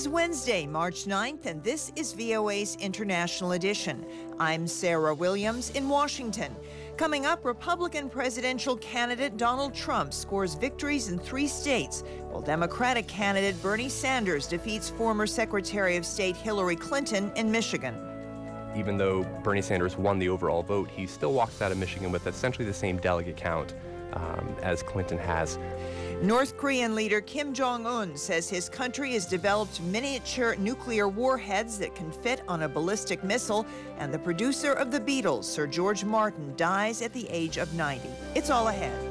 Wednesday, March 9th, and this is VOA's International Edition. I'm Sarah Williams in Washington. Coming up, Republican presidential candidate Donald Trump scores victories in 3 states, while Democratic candidate Bernie Sanders defeats former Secretary of State Hillary Clinton in Michigan. Even though Bernie Sanders won the overall vote, he still walks out of Michigan with essentially the same delegate count as Clinton has. North Korean leader Kim Jong-un says his country has developed miniature nuclear warheads that can fit on a ballistic missile, and the producer of the Beatles, Sir George Martin, dies at the age of 90. It's all ahead.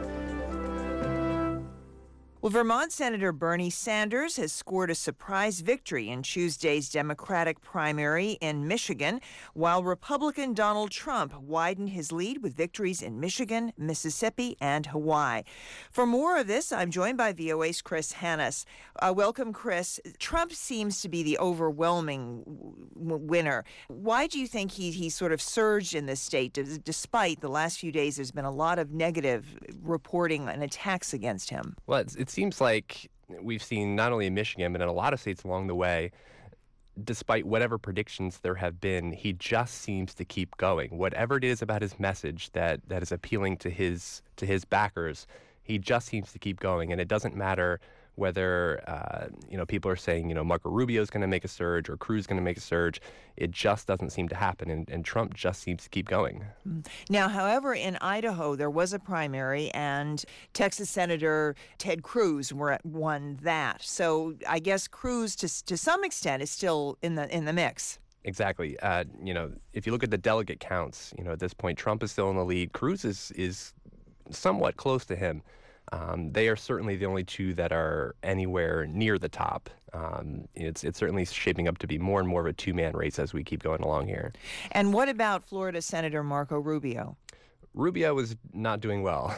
Well, Vermont Senator Bernie Sanders has scored a surprise victory in Tuesday's Democratic primary in Michigan, while Republican Donald Trump widened his lead with victories in Michigan, Mississippi, and Hawaii. For more of this, I'm joined by VOA's Chris Hannes. Welcome, Chris. Trump seems to be the overwhelming winner. Why do you think he sort of surged in this state, despite the last few days there's been a lot of negative reporting and attacks against him? Well, it seems like we've seen not only in Michigan, but in a lot of states along the way, despite whatever predictions there have been, he just seems to keep going. Whatever it is about his message that is appealing to his backers, he just seems to keep going. And it doesn't matter whether people are saying, Marco Rubio is going to make a surge or Cruz is going to make a surge. It just doesn't seem to happen, and Trump just seems to keep going. Now, however, in Idaho, there was a primary, and Texas Senator Ted Cruz won that. So I guess Cruz, to some extent, is still in the mix. Exactly. If you look at the delegate counts, at this point, Trump is still in the lead. Cruz is somewhat close to him. They are certainly the only two that are anywhere near the top. It's certainly shaping up to be more and more of a two-man race as we keep going along here. And what about Florida Senator Marco Rubio? Rubio was not doing well.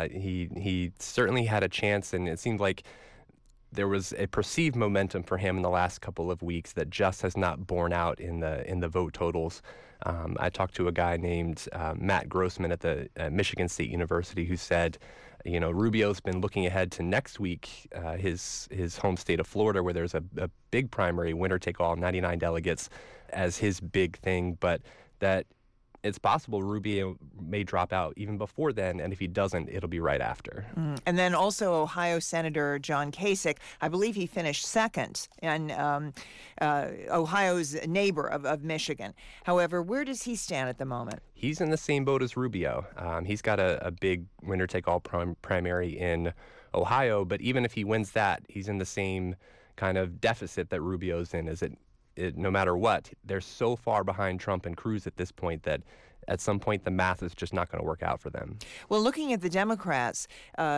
He certainly had a chance, and it seemed like there was a perceived momentum for him in the last couple of weeks that just has not borne out in the vote totals. I talked to a guy named Matt Grossman at the Michigan State University who said, Rubio's been looking ahead to next week, his home state of Florida, where there's a big primary, winner-take-all, 99 delegates, as his big thing, but that it's possible Rubio may drop out even before then, and if he doesn't, it'll be right after. And then also Ohio Senator John Kasich, I believe he finished second, and Ohio's neighbor of Michigan. However, where does he stand at the moment? He's in the same boat as Rubio. He's got a big winner-take-all primary in Ohio, but even if he wins that, he's in the same kind of deficit that Rubio's in. No matter what, they're so far behind Trump and Cruz at this point that at some point the math is just not going to work out for them. Well, looking at the Democrats,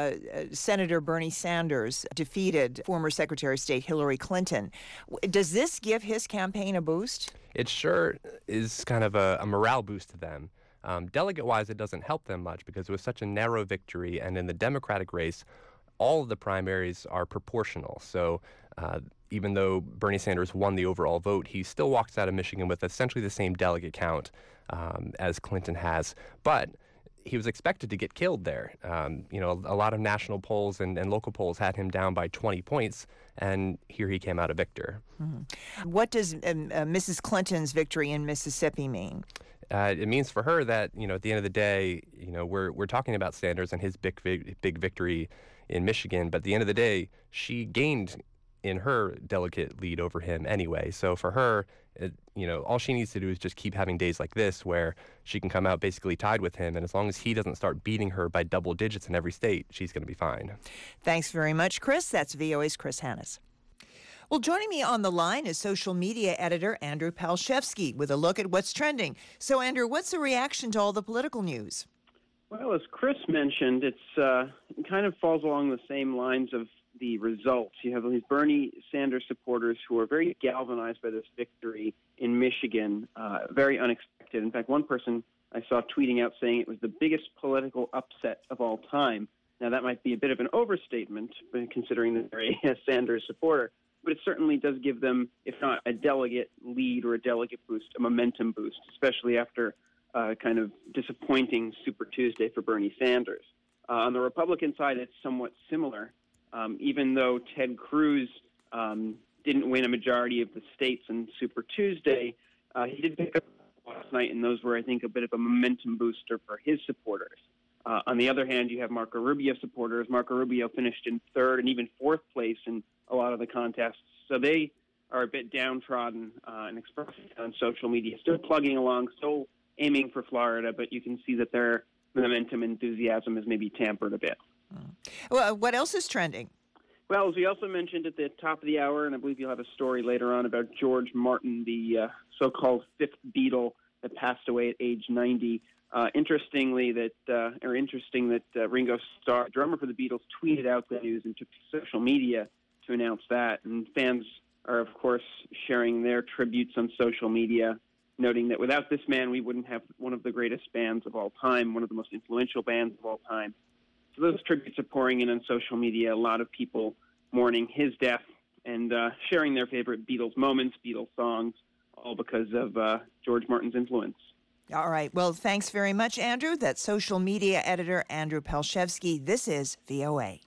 Senator Bernie Sanders defeated former Secretary of State Hillary Clinton. Does this give his campaign a boost? It sure is kind of a morale boost to them. Delegate-wise, it doesn't help them much because it was such a narrow victory, and in the Democratic race, all of the primaries are proportional. So even though Bernie Sanders won the overall vote, he still walks out of Michigan with essentially the same delegate count as Clinton has. But he was expected to get killed there. A lot of national polls and local polls had him down by 20 points, and here he came out a victor. What does Mrs. Clinton's victory in Mississippi mean? It means for her that, at the end of the day, we're talking about Sanders and his big victory in Michigan, but at the end of the day, she gained in her delegate lead over him anyway. So for her, all she needs to do is just keep having days like this where she can come out basically tied with him, and as long as he doesn't start beating her by double digits in every state, she's going to be fine. Thanks very much, Chris. That's VOA's Chris Hannes. Well, joining me on the line is social media editor Andrew Palshevsky with a look at what's trending. So, Andrew, what's the reaction to all the political news? Well, as Chris mentioned, it kind of falls along the same lines of the results. You have these Bernie Sanders supporters who are very galvanized by this victory in Michigan, very unexpected. In fact, one person I saw tweeting out saying it was the biggest political upset of all time. Now, that might be a bit of an overstatement, considering that they're a Sanders supporter, but it certainly does give them, if not a delegate lead or a delegate boost, a momentum boost, especially after kind of disappointing Super Tuesday for Bernie Sanders. On the Republican side, it's somewhat similar. Even though Ted Cruz didn't win a majority of the states in Super Tuesday, he did pick up last night, and those were, I think, a bit of a momentum booster for his supporters. On the other hand, you have Marco Rubio supporters. Marco Rubio finished in third and even fourth place in a lot of the contests. So they are a bit downtrodden and expressing it on social media, still plugging along, still aiming for Florida, but you can see that their momentum enthusiasm is maybe tampered a bit. Well, what else is trending? Well, as we also mentioned at the top of the hour, and I believe you'll have a story later on about George Martin, the so-called fifth Beatle that passed away at age 90. Interesting that Ringo Starr, drummer for the Beatles, tweeted out the news and took to social media to announce that. And fans are, of course, sharing their tributes on social media, noting that without this man, we wouldn't have one of the greatest bands of all time, one of the most influential bands of all time. So those tributes are pouring in on social media. A lot of people mourning his death and sharing their favorite Beatles moments, Beatles songs, all because of George Martin's influence. All right. Well, thanks very much, Andrew. That's social media editor Andrew Palshevsky. This is VOA.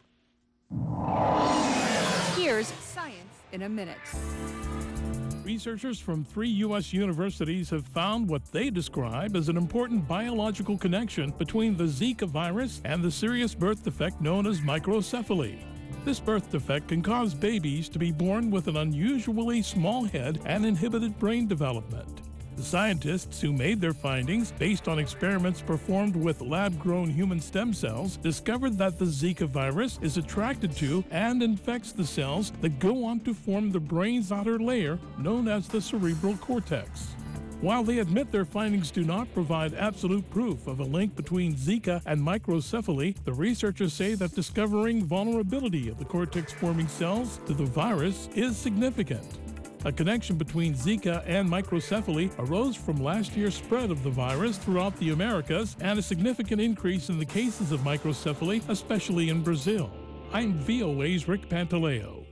Here's Science in a Minute. Researchers from 3 U.S. universities have found what they describe as an important biological connection between the Zika virus and the serious birth defect known as microcephaly. This birth defect can cause babies to be born with an unusually small head and inhibited brain development. The scientists who made their findings, based on experiments performed with lab-grown human stem cells, discovered that the Zika virus is attracted to and infects the cells that go on to form the brain's outer layer, known as the cerebral cortex. While they admit their findings do not provide absolute proof of a link between Zika and microcephaly, the researchers say that discovering vulnerability of the cortex-forming cells to the virus is significant. A connection between Zika and microcephaly arose from last year's spread of the virus throughout the Americas and a significant increase in the cases of microcephaly, especially in Brazil. I'm VOA's Rick Pantaleo.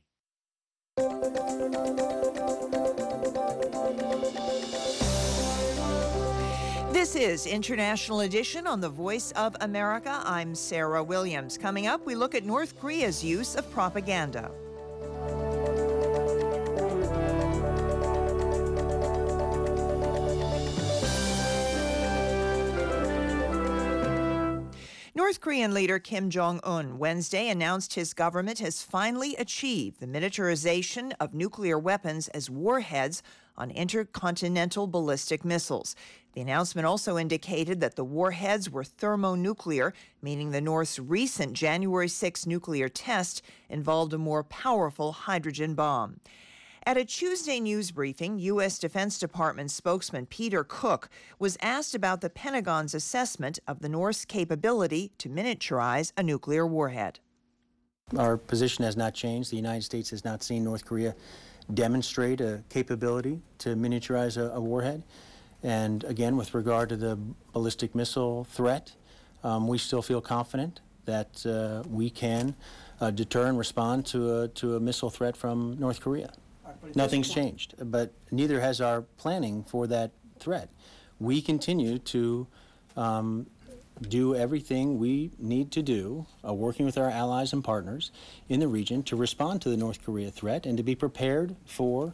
This is International Edition on the Voice of America. I'm Sarah Williams. Coming up, we look at North Korea's use of propaganda. North Korean leader Kim Jong-un Wednesday announced his government has finally achieved the militarization of nuclear weapons as warheads on intercontinental ballistic missiles. The announcement also indicated that the warheads were thermonuclear, meaning the North's recent January 6 nuclear test involved a more powerful hydrogen bomb. At a Tuesday news briefing, U.S. Defense Department spokesman Peter Cook was asked about the Pentagon's assessment of the North's capability to miniaturize a nuclear warhead. Our position has not changed. The United States has not seen North Korea demonstrate a capability to miniaturize a warhead. And again, with regard to the ballistic missile threat, we still feel confident that we can deter and respond to a missile threat from North Korea. Nothing's changed, but neither has our planning for that threat. We continue to do everything we need to do, working with our allies and partners in the region to respond to the North Korea threat and to be prepared for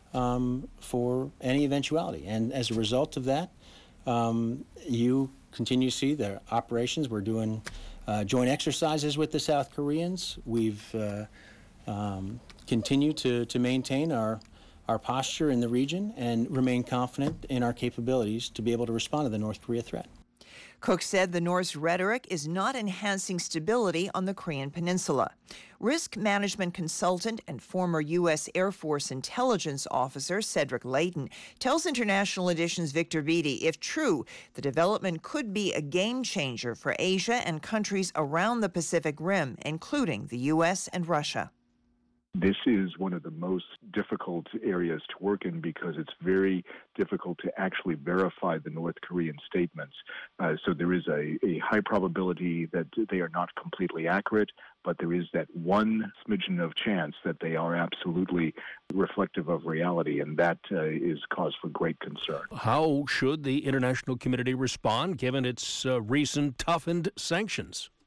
any eventuality. And as a result of that, you continue to see the operations. We're doing joint exercises with the South Koreans. We've continue to maintain our posture in the region and remain confident in our capabilities to be able to respond to the North Korea threat. Cook said the North's rhetoric is not enhancing stability on the Korean Peninsula. Risk management consultant and former U.S. Air Force intelligence officer Cedric Layton tells International Edition's Victor Beattie, if true, the development could be a game changer for Asia and countries around the Pacific Rim, including the U.S. and Russia. This is one of the most difficult areas to work in because it's very difficult to actually verify the North Korean statements. So there is a high probability that they are not completely accurate, but there is that one smidgen of chance that they are absolutely reflective of reality, and that is cause for great concern. How should the international community respond given its recent toughened sanctions?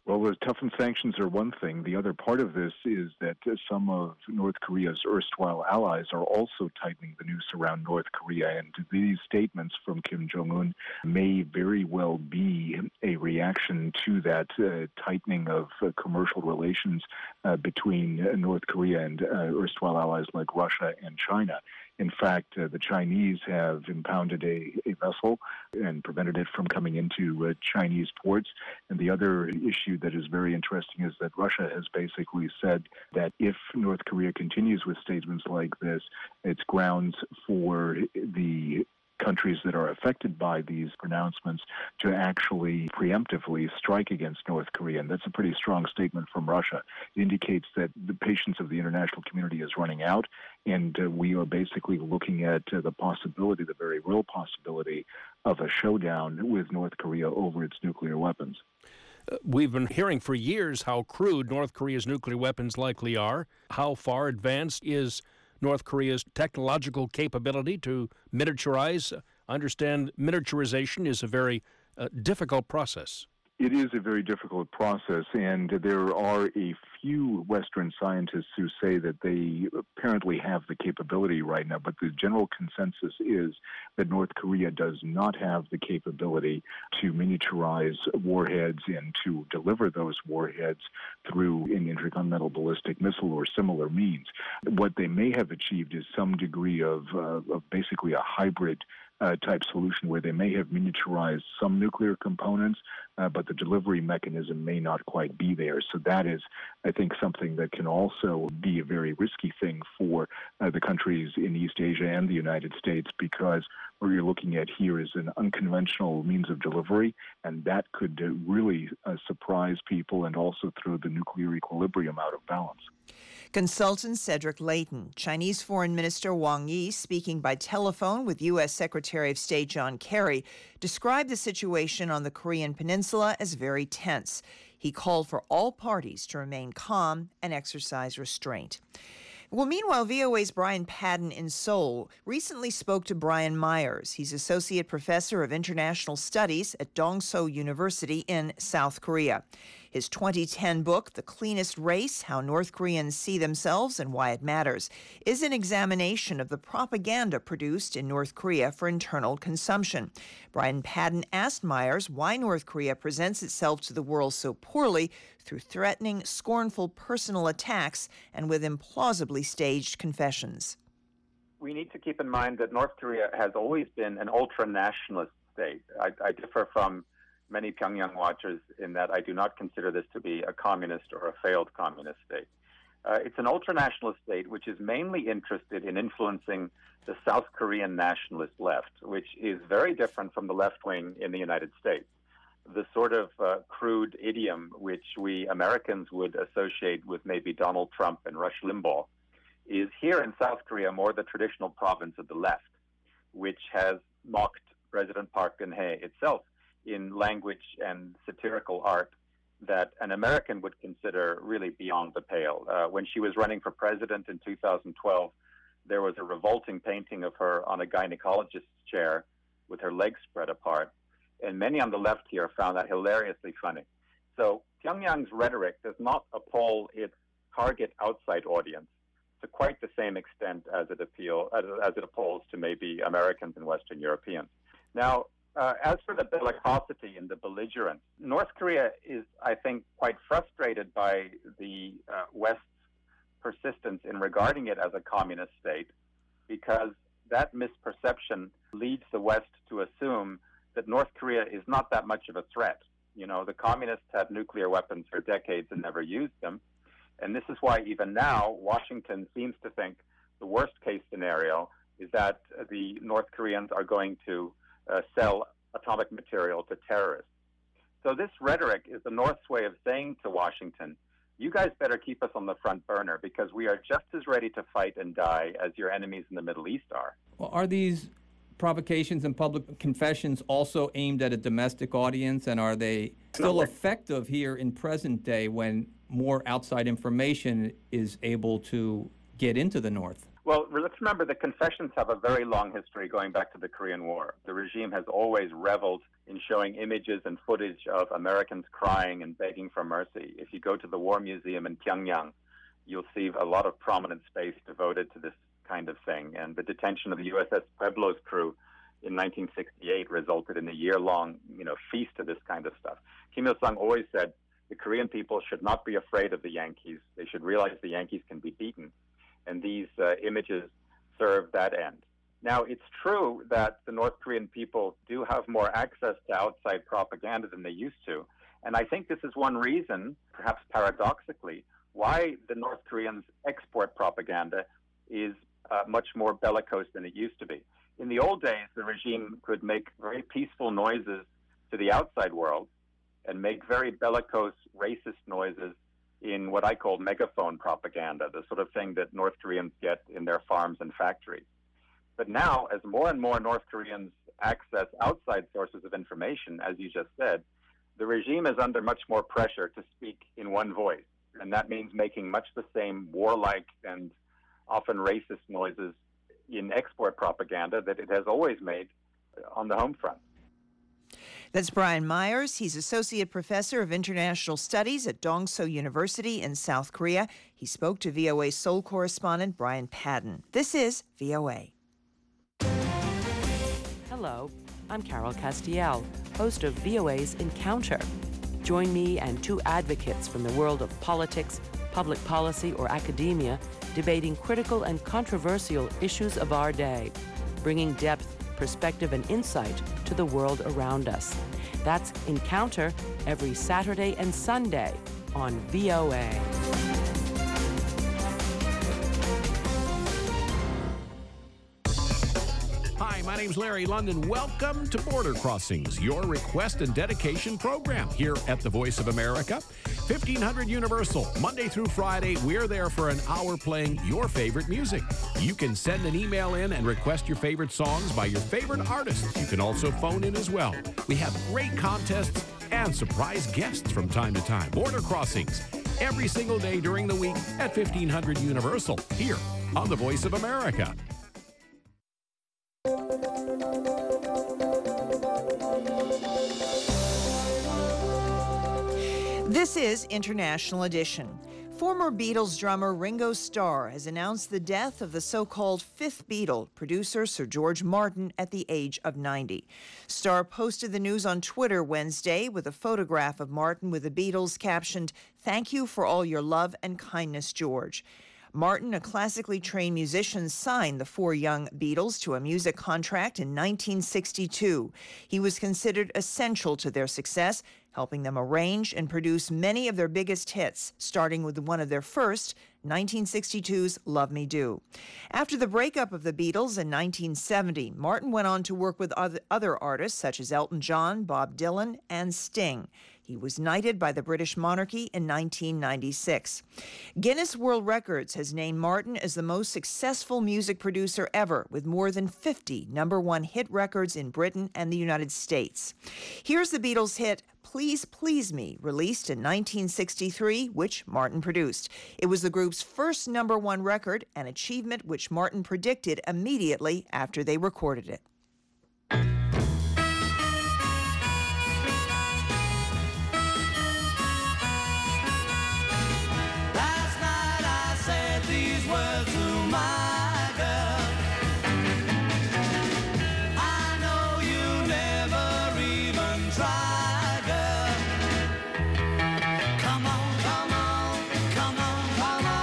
Well, the toughened sanctions are one thing. The other part of this is that some of North Korea's erstwhile allies are also tightening the noose around North Korea, and these statements from Kim Jong-un may very well be a reaction to that tightening of commercial relations between North Korea and erstwhile allies like Russia and China. In fact, the Chinese have impounded a vessel and prevented it from coming into Chinese ports. And the other issue that is very interesting is that Russia has basically said that if North Korea continues with statements like this, it's grounds for the countries that are affected by these pronouncements to actually preemptively strike against North Korea. And that's a pretty strong statement from Russia. It indicates that the patience of the international community is running out, and we are basically looking at the possibility, the very real possibility, of a showdown with North Korea over its nuclear weapons. We've been hearing for years how crude North Korea's nuclear weapons likely are. How far advanced is North Korea's technological capability to miniaturize? I understand miniaturization is a very difficult process. It is a very difficult process, and there are a few Western scientists who say that they apparently have the capability right now, but the general consensus is that North Korea does not have the capability to miniaturize warheads and to deliver those warheads through an intercontinental ballistic missile or similar means. What they may have achieved is some degree of basically a hybrid type solution where they may have miniaturized some nuclear components, but the delivery mechanism may not quite be there. So that is, I think, something that can also be a very risky thing for the countries in East Asia and the United States, because what you're looking at here is an unconventional means of delivery, and that could really surprise people and also throw the nuclear equilibrium out of balance. Consultant Cedric Leighton, Chinese Foreign Minister Wang Yi, speaking by telephone with U.S. Secretary of State John Kerry, described the situation on the Korean Peninsula as very tense. He called for all parties to remain calm and exercise restraint. Well, meanwhile, VOA's Brian Padden in Seoul recently spoke to Brian Myers. He's Associate Professor of International Studies at Dongso University in South Korea. His 2010 book, The Cleanest Race, How North Koreans See Themselves and Why It Matters, is an examination of the propaganda produced in North Korea for internal consumption. Brian Padden asked Myers why North Korea presents itself to the world so poorly through threatening, scornful personal attacks and with implausibly staged confessions. We need to keep in mind that North Korea has always been an ultra-nationalist state. I differ from many Pyongyang watchers in that I do not consider this to be a communist or a failed communist state. It's an ultranationalist state which is mainly interested in influencing the South Korean nationalist left, which is very different from the left wing in the United States. The sort of crude idiom which we Americans would associate with maybe Donald Trump and Rush Limbaugh is here in South Korea more the traditional province of the left, which has mocked President Park Geun-hye itself in language and satirical art that an American would consider really beyond the pale. When she was running for president in 2012, there was a revolting painting of her on a gynecologist's chair with her legs spread apart, and many on the left here found that hilariously funny. So Pyongyang's rhetoric does not appall its target outside audience to quite the same extent as it appalls to maybe Americans and Western Europeans. Now, as for the bellicosity and the belligerence, North Korea is, I think, quite frustrated by the West's persistence in regarding it as a communist state, because that misperception leads the West to assume that North Korea is not that much of a threat. You know, the communists had nuclear weapons for decades and never used them. And this is why even now, Washington seems to think the worst case scenario is that the North Koreans are going to sell atomic material to terrorists. So this rhetoric is the North's way of saying to Washington, you guys better keep us on the front burner because we are just as ready to fight and die as your enemies in the Middle East are. Well, are these provocations and public confessions also aimed at a domestic audience, and are they still effective here in present day when more outside information is able to get into the North? Well, let's remember the confessions have a very long history going back to the Korean War. The regime has always reveled in showing images and footage of Americans crying and begging for mercy. If you go to the War Museum in Pyongyang, you'll see a lot of prominent space devoted to this kind of thing. And the detention of the USS Pueblo's crew in 1968 resulted in a year-long, feast of this kind of stuff. Kim Il-sung always said the Korean people should not be afraid of the Yankees. They should realize the Yankees can be beaten. And these images serve that end. Now, it's true that the North Korean people do have more access to outside propaganda than they used to. And I think this is one reason, perhaps paradoxically, why the North Koreans export propaganda is much more bellicose than it used to be. In the old days, the regime could make very peaceful noises to the outside world and make very bellicose, racist noises in what I call megaphone propaganda, the sort of thing that North Koreans get in their farms and factories. But now, as more and more North Koreans access outside sources of information, as you just said, the regime is under much more pressure to speak in one voice. And that means making much the same warlike and often racist noises in export propaganda that it has always made on the home front. That's Brian Myers. He's Associate Professor of International Studies at Dongso University in South Korea. He spoke to VOA Seoul correspondent Brian Padden. This is VOA. Hello, I'm Carol Castiel, host of VOA's Encounter. Join me and two advocates from the world of politics, public policy, or academia debating critical and controversial issues of our day, bringing depth, perspective, and insight to the world around us. That's Encounter every Saturday and Sunday on VOA. Hi, my name's Larry London. Welcome to Border Crossings, your request and dedication program here at the Voice of America. 1500 Universal, Monday through Friday, we're there for an hour playing your favorite music. You can send an email in and request your favorite songs by your favorite artists. You can also phone in as well. We have great contests and surprise guests from time to time. Border Crossings, every single day during the week at 1500 Universal, here on the Voice of America. This is International Edition. Former Beatles drummer Ringo Starr has announced the death of the so-called fifth Beatle, producer Sir George Martin, at the age of 90. Starr posted the news on Twitter Wednesday with a photograph of Martin with the Beatles captioned, "Thank you for all your love and kindness, George." Martin, a classically trained musician, signed the four young Beatles to a music contract in 1962. He was considered essential to their success, helping them arrange and produce many of their biggest hits, starting with one of their first, 1962's Love Me Do. After the breakup of the Beatles in 1970, Martin went on to work with other artists such as Elton John, Bob Dylan, and Sting. He was knighted by the British monarchy in 1996. Guinness World Records has named Martin as the most successful music producer ever, with more than 50 number-one hit records in Britain and the United States. Here's the Beatles' hit, Please Please Me, released in 1963, which Martin produced. It was the group's first number-one record, an achievement which Martin predicted immediately after they recorded it.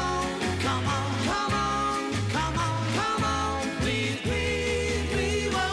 Come on, come on, come on, please, please, we were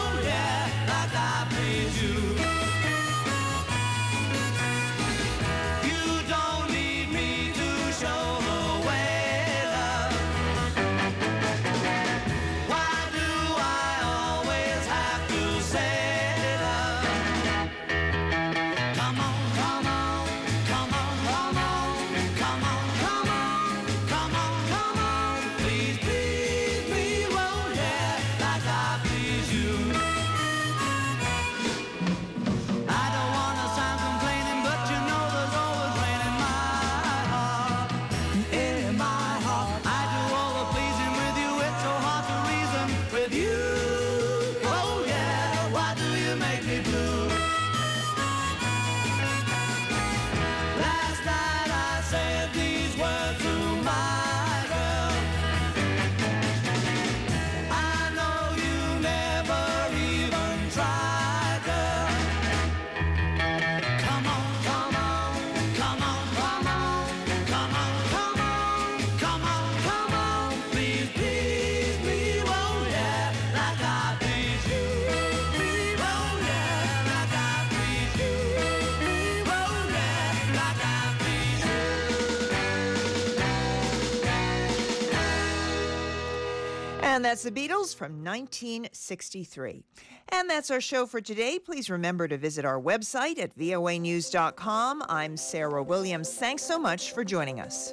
And that's the Beatles from 1963. And that's our show for today. Please remember to visit our website at voanews.com. I'm Sarah Williams. Thanks so much for joining us.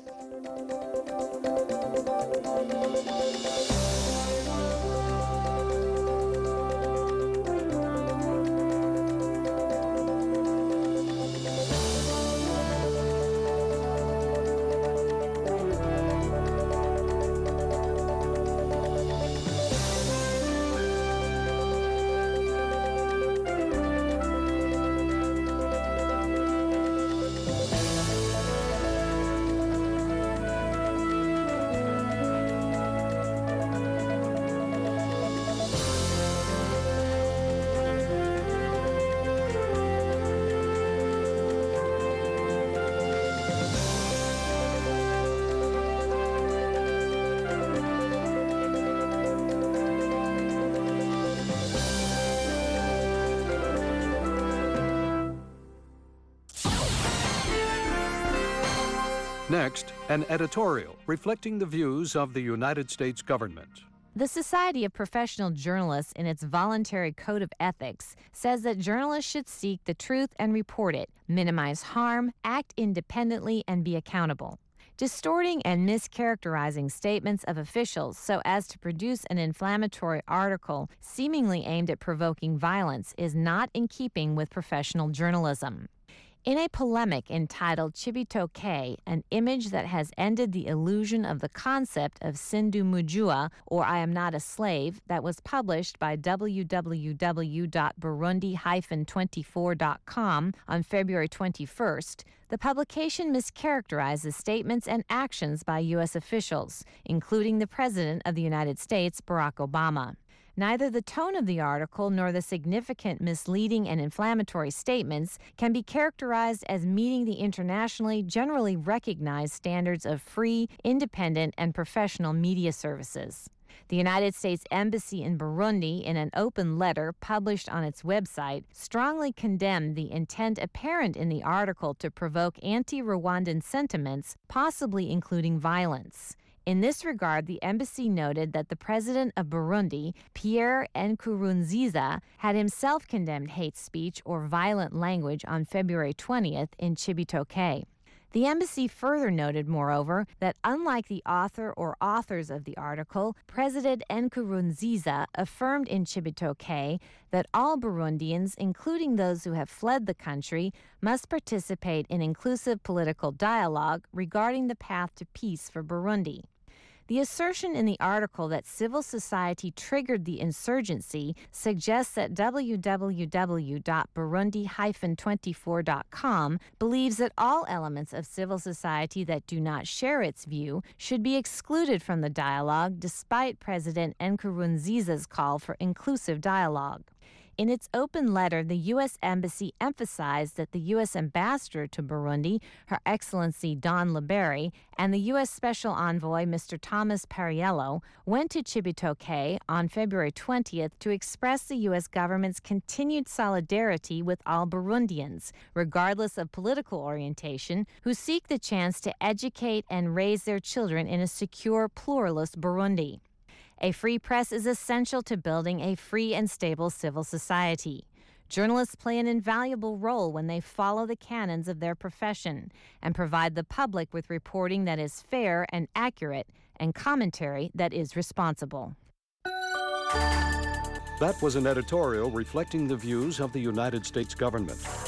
Next, an editorial reflecting the views of the United States government. The Society of Professional Journalists, in its voluntary code of ethics, says that journalists should seek the truth and report it, minimize harm, act independently, and be accountable. Distorting and mischaracterizing statements of officials so as to produce an inflammatory article seemingly aimed at provoking violence is not in keeping with professional journalism. In a polemic entitled Chibitoke, an image that has ended the illusion of the concept of Sindumujua, or I am not a slave, that was published by www.burundi-24.com on February 21st, the publication mischaracterizes statements and actions by U.S. officials, including the President of the United States, Barack Obama. Neither the tone of the article nor the significant misleading and inflammatory statements can be characterized as meeting the internationally generally recognized standards of free, independent, and professional media services. The United States Embassy in Burundi, in an open letter published on its website, strongly condemned the intent apparent in the article to provoke anti-Rwandan sentiments, possibly including violence. In this regard, the embassy noted that the president of Burundi, Pierre Nkurunziza, had himself condemned hate speech or violent language on February 20th in Chibitoke. The embassy further noted, moreover, that unlike the author or authors of the article, President Nkurunziza affirmed in Chibitoke that all Burundians, including those who have fled the country, must participate in inclusive political dialogue regarding the path to peace for Burundi. The assertion in the article that civil society triggered the insurgency suggests that www.burundi-24.com believes that all elements of civil society that do not share its view should be excluded from the dialogue, despite President Nkurunziza's call for inclusive dialogue. In its open letter, the U.S. Embassy emphasized that the U.S. Ambassador to Burundi, Her Excellency Dawn Liberi, and the U.S. Special Envoy, Mr. Thomas Perriello, went to Chibitoke on February 20th to express the U.S. government's continued solidarity with all Burundians, regardless of political orientation, who seek the chance to educate and raise their children in a secure, pluralist Burundi. A free press is essential to building a free and stable civil society. Journalists play an invaluable role when they follow the canons of their profession and provide the public with reporting that is fair and accurate and commentary that is responsible. That was an editorial reflecting the views of the United States government.